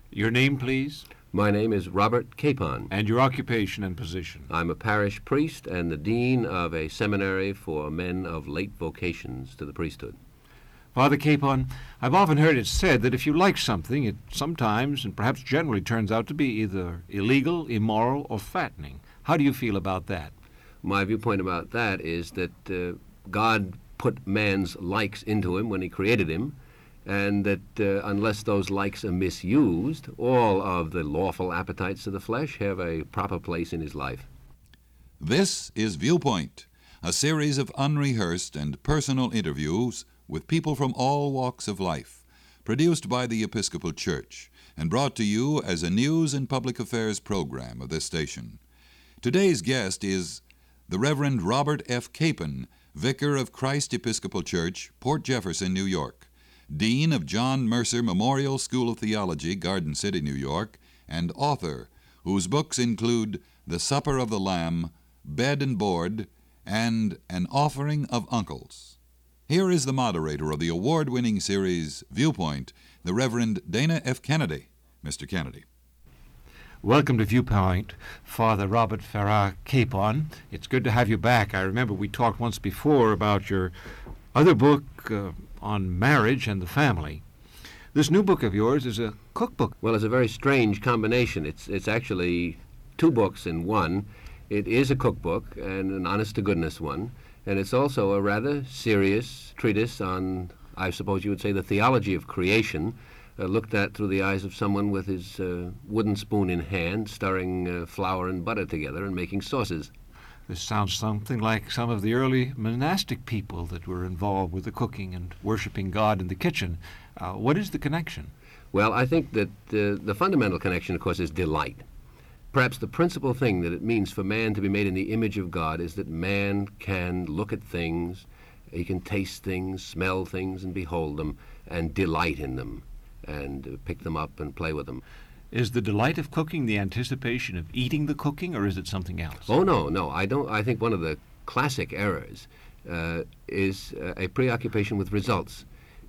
Your name, please, My name is Robert Capon. and your occupation and position. I'm a parish priest and the dean of a seminary for men of late vocations to the priesthood. Father Capon, I've often heard it said that if you like something, it sometimes and perhaps generally turns out to be either illegal, immoral, or fattening. How do you feel about that? My viewpoint about that is that God put man's likes into him when he created him, and that unless those likes are misused, all of the lawful appetites of the flesh have a proper place in his life. This is Viewpoint, a series of unrehearsed and personal interviews with people from all walks of life, produced by the Episcopal Church and brought to you as a news and public affairs program of this station. Today's guest is the Reverend Robert F. Capon, Vicar of Christ Episcopal Church, Port Jefferson, New York, Dean of John Mercer Memorial School of Theology, Garden City, New York, and author, whose books include The Supper of the Lamb, Bed and Board, and An Offering of Uncles. Here is the moderator of the award-winning series Viewpoint, the Reverend Dana F. Kennedy. Mr. Kennedy. Welcome to Viewpoint, Father Robert Farrar Capon. It's good to have you back. I remember we talked once before about your other book on marriage and the family. This new book of yours is a cookbook. Well, it's a very strange combination. It's actually two books in one. It is a cookbook and an honest-to-goodness one, and it's also a rather serious treatise on, I suppose you would say, the theology of creation, looked at through the eyes of someone with his wooden spoon in hand, stirring flour and butter together and making sauces. This sounds something like some of the early monastic people that were involved with the cooking and worshiping God in the kitchen. What is the connection? Well, I think that the fundamental connection, of course, is delight. Perhaps the principal thing that it means for man to be made in the image of God is that man can look at things, he can taste things, smell things, and behold them, and delight in them, and pick them up and play with them. Is the delight of cooking the anticipation of eating the cooking, or is it something else? Oh, no, I don't. I think one of the classic errors is a preoccupation with results.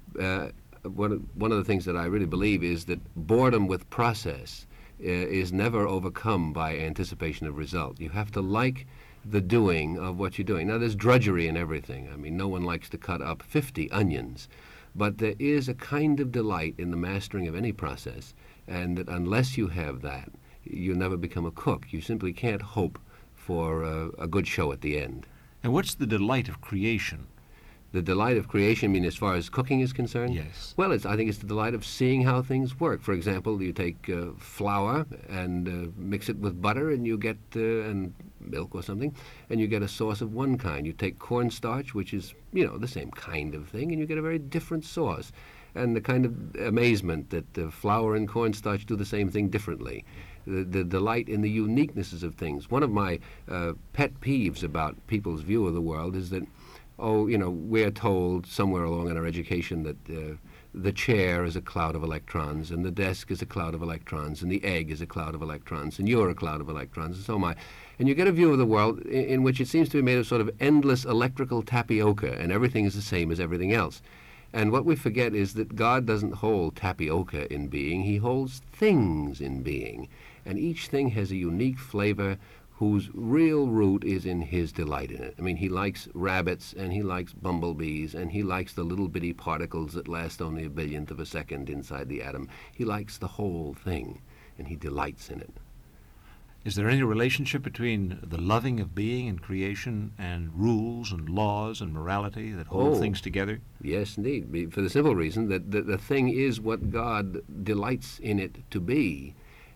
One of the things that I really believe is that boredom with process is never overcome by anticipation of result. You have to like the doing of what you're doing. Now, there's drudgery in everything. I mean, no one likes to cut up 50 onions, but there is a kind of delight in the mastering of any process, and that unless you have that, you never become a cook. You simply can't hope for a good show at the end. And what's the delight of creation? The delight of creation, I mean, as far as cooking is concerned? Yes. Well, I think it's the delight of seeing how things work. For example, you take flour and mix it with butter, and you get, and milk or something, and you get a sauce of one kind. You take cornstarch, which is, the same kind of thing, and you get a very different sauce. And the kind of amazement that flour and cornstarch do the same thing differently. The delight in the uniquenesses of things. One of my pet peeves about people's view of the world is that, we're told somewhere along in our education that the chair is a cloud of electrons, and the desk is a cloud of electrons, and the egg is a cloud of electrons, and you're a cloud of electrons, and so am I. And you get a view of the world in which it seems to be made of sort of endless electrical tapioca, and everything is the same as everything else. And what we forget is that God doesn't hold tapioca in being, he holds things in being. And each thing has a unique flavor whose real root is in his delight in it. I mean, he likes rabbits, and he likes bumblebees, and he likes the little bitty particles that last only a billionth of a second inside the atom. He likes the whole thing, and he delights in it. Is there any relationship between the loving of being and creation and rules and laws and morality that hold things together? Yes, indeed, for the simple reason that the thing is what God delights in it to be.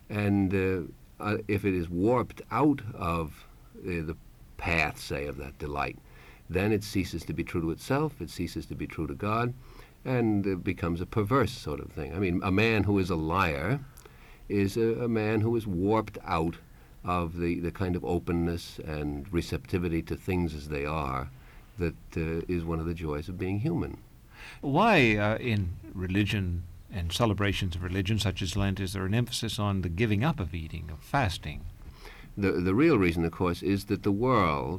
And if it is warped out of the path, say, of that delight, then it ceases to be true to itself, it ceases to be true to God, and it becomes a perverse sort of thing. I mean, a man who is a liar is a man who is warped out of the kind of openness and receptivity to things as they are that is one of the joys of being human. Why in religion and celebrations of religion such as Lent is there an emphasis on the giving up of eating, of fasting? The real reason, of course, is that the world,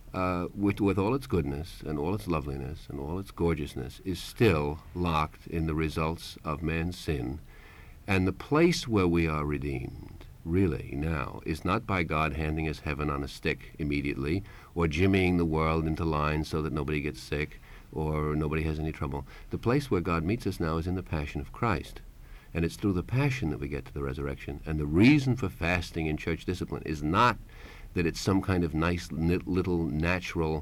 with all its goodness and all its loveliness and all its gorgeousness, is still locked in the results of man's sin. And the place where we are redeemed, really, now, is not by God handing us heaven on a stick immediately, or jimmying the world into line so that nobody gets sick, or nobody has any trouble. The place where God meets us now is in the passion of Christ. And it's through the passion that we get to the resurrection. And the reason for fasting in church discipline is not that it's some kind of nice little natural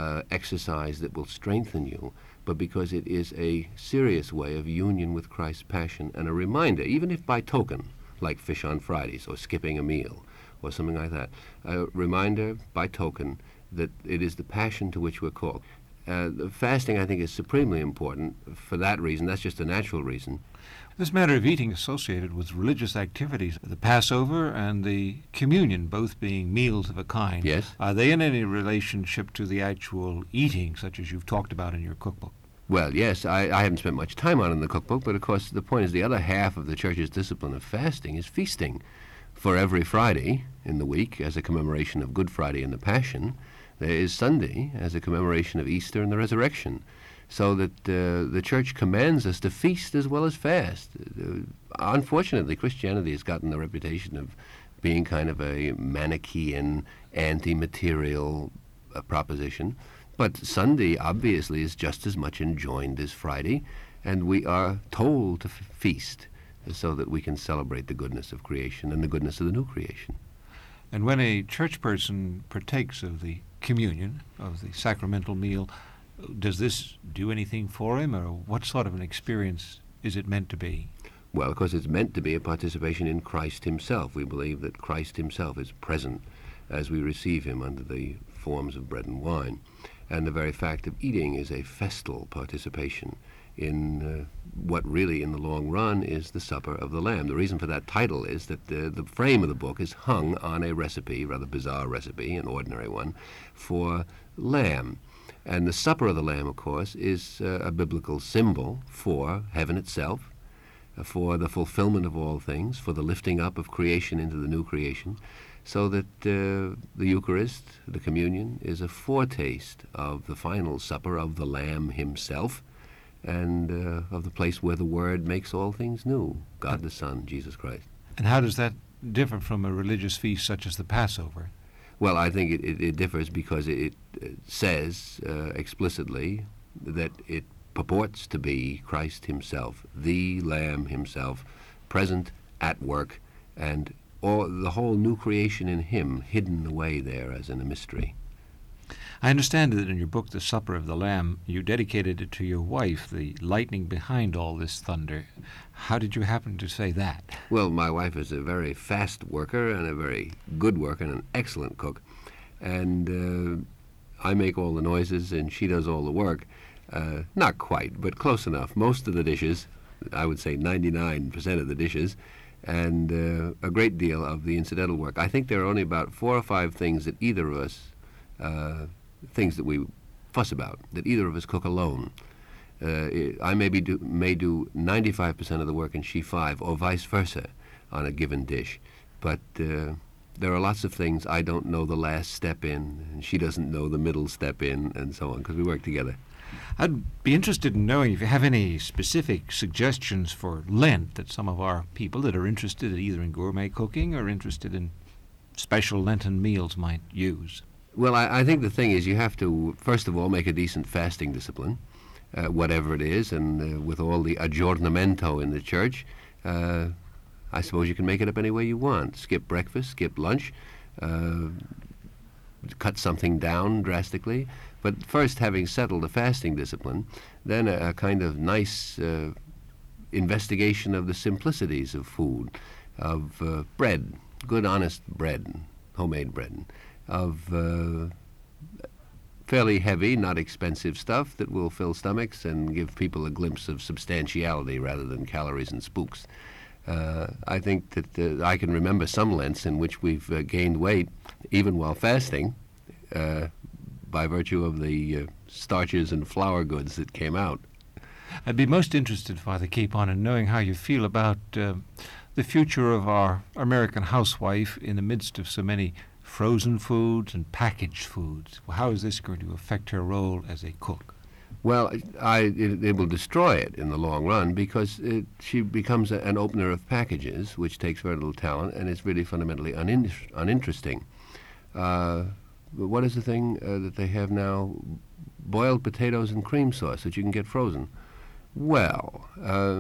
exercise that will strengthen you, but because it is a serious way of union with Christ's passion and a reminder, even if by token, like fish on Fridays or skipping a meal or something like that, a reminder by token that it is the passion to which we're called. The fasting, I think, is supremely important for that reason. That's just a natural reason. This matter of eating associated with religious activities, the Passover and the communion, both being meals of a kind. Yes. Are they in any relationship to the actual eating, such as you've talked about in your cookbook? Well, yes, I haven't spent much time on it in the cookbook, but of course the point is the other half of the church's discipline of fasting is feasting. For every Friday in the week, as a commemoration of Good Friday and the Passion, there is Sunday as a commemoration of Easter and the resurrection. So that the church commands us to feast as well as fast. Unfortunately, Christianity has gotten the reputation of being kind of a Manichaean, anti-material proposition. But Sunday, obviously, is just as much enjoined as Friday, and we are told to feast so that we can celebrate the goodness of creation and the goodness of the new creation. And when a church person partakes of the communion, of the sacramental meal, does this do anything for him, or what sort of an experience is it meant to be? Well, of course, it's meant to be a participation in Christ himself. We believe that Christ himself is present as we receive him under the forms of bread and wine. And the very fact of eating is a festal participation in what really, in the long run, is the Supper of the Lamb. The reason for that title is that the frame of the book is hung on a recipe, rather bizarre recipe, an ordinary one, for lamb. And the Supper of the Lamb, of course, is a biblical symbol for heaven itself, for the fulfillment of all things, for the lifting up of creation into the new creation, so that the Eucharist, the communion, is a foretaste of the final supper of the Lamb himself, and of the place where the Word makes all things new, God the Son, Jesus Christ. And how does that differ from a religious feast such as the Passover? Well, I think it differs because it says explicitly that it purports to be Christ himself, the Lamb himself, present at work, and the whole new creation in him hidden away there as in a mystery. I understand that in your book, The Supper of the Lamb, you dedicated it to your wife, the lightning behind all this thunder. How did you happen to say that? Well, my wife is a very fast worker and a very good worker and an excellent cook. And I make all the noises and she does all the work. Not quite, but close enough. Most of the dishes, I would say 99% of the dishes, and a great deal of the incidental work. I think there are only about 4 or 5 things that either of us things that we fuss about, that either of us cook alone. I may do 95% of the work and she 5, or vice versa, on a given dish. But there are lots of things I don't know the last step in, and she doesn't know the middle step in, and so on, because we work together. I'd be interested in knowing if you have any specific suggestions for Lent that some of our people that are interested either in gourmet cooking or interested in special Lenten meals might use. Well, I think the thing is you have to, first of all, make a decent fasting discipline, whatever it is, and with all the aggiornamento in the church, I suppose you can make it up any way you want. Skip breakfast, skip lunch, cut something down drastically. But first, having settled a fasting discipline, then a kind of nice investigation of the simplicities of food, of bread, good, honest bread, homemade bread, of fairly heavy, not expensive stuff that will fill stomachs and give people a glimpse of substantiality rather than calories and spooks. I think that I can remember some Lents in which we've gained weight, even while fasting, by virtue of the starches and flour goods that came out. I'd be most interested, Father Capon, in knowing how you feel about the future of our American housewife in the midst of so many frozen foods and packaged foods. How is this going to affect her role as a cook? Well, it will destroy it in the long run because she becomes an opener of packages, which takes very little talent and is really fundamentally uninteresting. What is the thing that they have now? Boiled potatoes and cream sauce that you can get frozen. Well,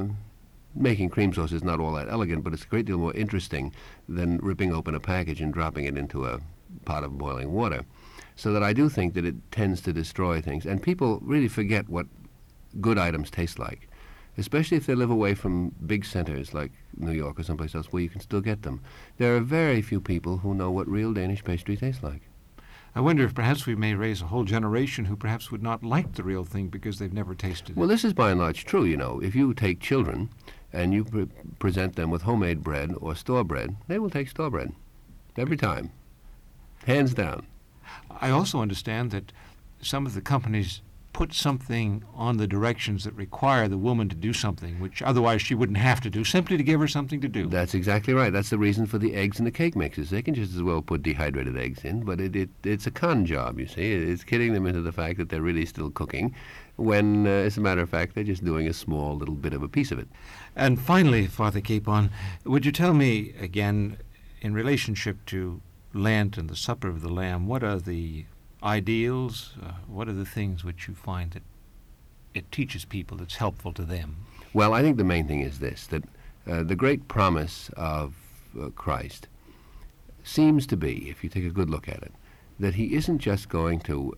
making cream sauce is not all that elegant, but it's a great deal more interesting than ripping open a package and dropping it into a pot of boiling water. So that I do think that it tends to destroy things. And people really forget what good items taste like, especially if they live away from big centers like New York or someplace else where you can still get them. There are very few people who know what real Danish pastry tastes like. I wonder if perhaps we may raise a whole generation who perhaps would not like the real thing because they've never tasted it. Well, this is by and large true, you know. If you take children and you present them with homemade bread or store bread, they will take store bread every time, hands down. I also understand that some of the companies put something on the directions that require the woman to do something which otherwise she wouldn't have to do, simply to give her something to do. That's exactly right. That's the reason for the eggs in the cake mixes. They can just as well put dehydrated eggs in, but it's a con job, you see. It's kidding them into the fact that they're really still cooking when, as a matter of fact, they're just doing a small little bit of a piece of it. And finally, Father Capon, would you tell me again, in relationship to Lent and the Supper of the Lamb, what are the ideals? What are the things which you find that it teaches people that's helpful to them? Well, I think the main thing is this, that the great promise of Christ seems to be, if you take a good look at it, that he isn't just going to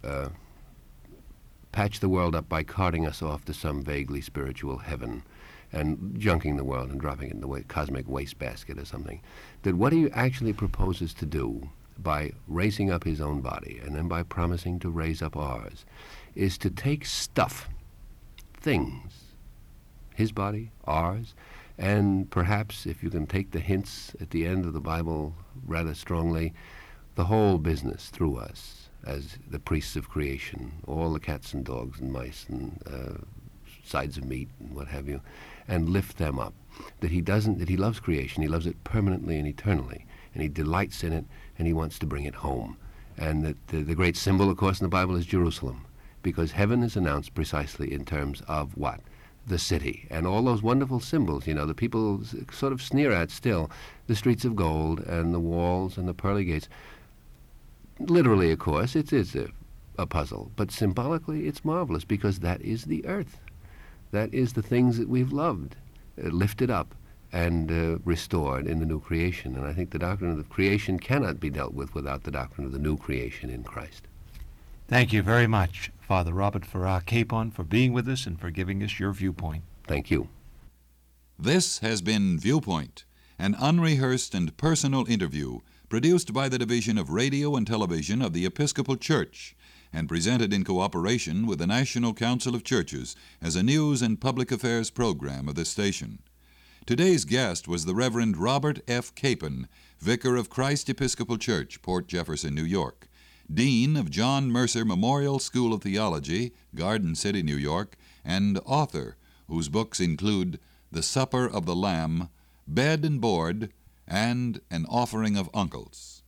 patch the world up by carting us off to some vaguely spiritual heaven and junking the world and dropping it in the cosmic wastebasket or something. That what he actually proposes to do by raising up his own body and then by promising to raise up ours is to take stuff, things, his body, ours, and perhaps, if you can take the hints at the end of the Bible rather strongly, the whole business through us as the priests of creation, all the cats and dogs and mice and sides of meat and what have you, and lift them up. That he loves creation, he loves it permanently and eternally, and he delights in it, and he wants to bring it home. And that the great symbol, of course, in the Bible is Jerusalem, because heaven is announced precisely in terms of what? The city. And all those wonderful symbols, you know, the people sort of sneer at still, the streets of gold and the walls and the pearly gates. Literally, of course, it is a puzzle, but symbolically it's marvelous, because that is the earth. That is the things that we've loved, lifted up and restored in the new creation. And I think the doctrine of the creation cannot be dealt with without the doctrine of the new creation in Christ. Thank you very much, Father Robert Farrar Capon, for being with us and for giving us your viewpoint. Thank you. This has been Viewpoint, an unrehearsed and personal interview produced by the Division of Radio and Television of the Episcopal Church and presented in cooperation with the National Council of Churches as a news and public affairs program of this station. Today's guest was the Reverend Robert F. Capon, Vicar of Christ Episcopal Church, Port Jefferson, New York, Dean of John Mercer Memorial School of Theology, Garden City, New York, and author, whose books include The Supper of the Lamb, Bed and Board, and An Offering of Uncles.